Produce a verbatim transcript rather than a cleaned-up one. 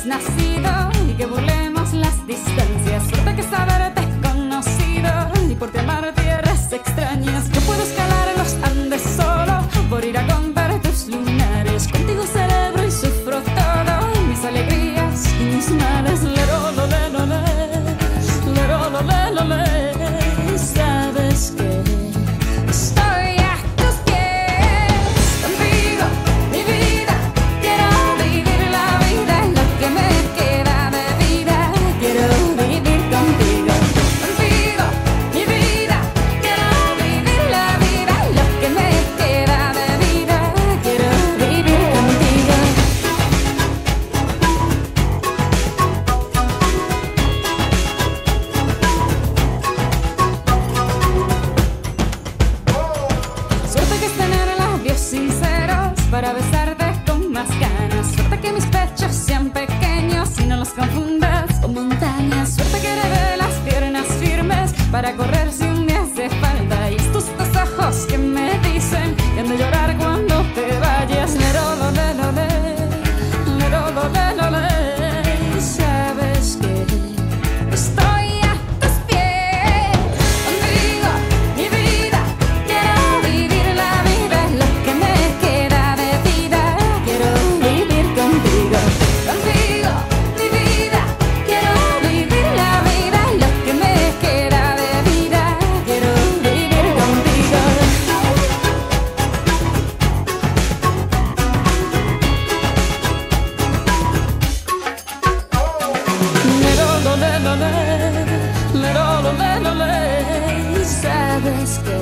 nacido y que burlemos las distancias. Suerte que saberte conocido y por ti amar tierras extrañas. Yo puedo escalar los Andes solo por ir a contar tus lunares. Contigo celebro y sufro todo, mis alegrías y mis males. Lero, lo, le, lo, le. Lero, lo, le, lo, le. Sabes que estoy a tus pies. Contigo, mi vida, quiero vivir la vida. Lo que me queda de vida, quiero vivir contigo. Contigo, mi vida, quiero vivir la vida. Lo que me queda de vida, quiero vivir contigo. Suerte que es tener labios sinceros para besarte con más ganas. Suerte que mis pechos sean pequeños y no los confundas con montañas. Suerte que heredé las piernas firmes para correr si un día hace falta. Y estos dos ojos que me dicen que han de llorar cuando te vayas. Lero, lo, le, lo, le. Lero, lo, le, lo, le. Sabes que estoy a tus pies. Contigo, mi vida, quiero vivir la vida. Lo que me queda de vida, quiero vivir contigo. Contigo, mi vida, quiero vivir la vida. Lo que me queda de vida, quiero vivir contigo. Lero, lo, le, lo, le. Lero, lo, le, lo, le. Sabes que